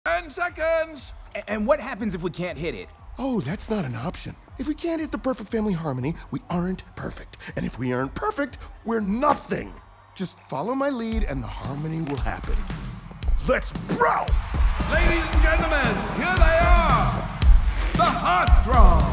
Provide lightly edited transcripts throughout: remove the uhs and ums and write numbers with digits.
10 seconds! And what happens if we can't hit it? Oh, that's not an option. If we can't hit the perfect family harmony, we aren't perfect. And if we aren't perfect, we're nothing. Just follow my lead and the harmony will happen. Let's bro! Ladies and gentlemen, here they are! The heartthrob!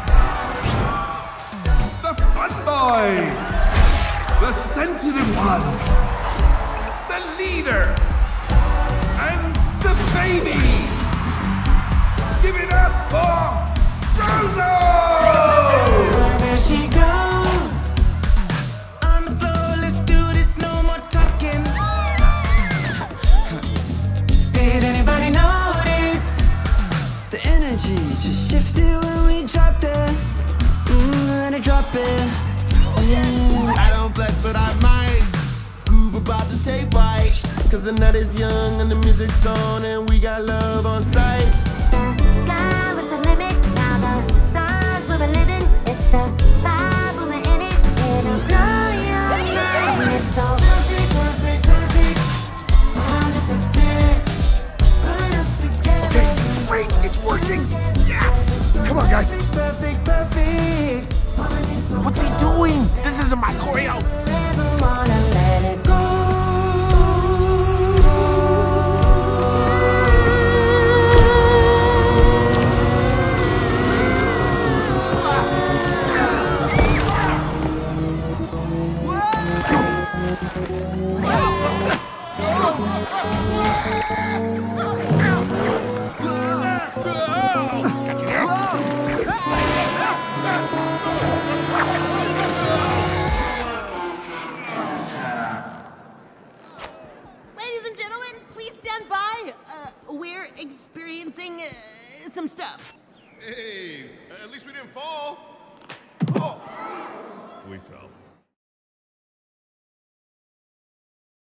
The fun boy! The sensitive one! The leader! And the baby! Give it up for Rosa! There she goes on the floor. Let's do this, no more talking. Did anybody notice the energy just shifted when we dropped it? Let it drop it. I don't flex, but I might groove about to take flight. Cause the night is young and the music's on and we got love on sight. The sky was the limit, now the stars we were living. It's the vibe when we're in it, it'll blow your mind. It's so perfect, perfect, perfect, 100%. Put us together. Okay, great, it's working! Yes! Come on, guys. Perfect, perfect. What's he doing? This isn't my choreo. Never wanna let it go. Ladies and gentlemen, please stand by. We're experiencing some stuff. Hey, at least we didn't fall. We fell.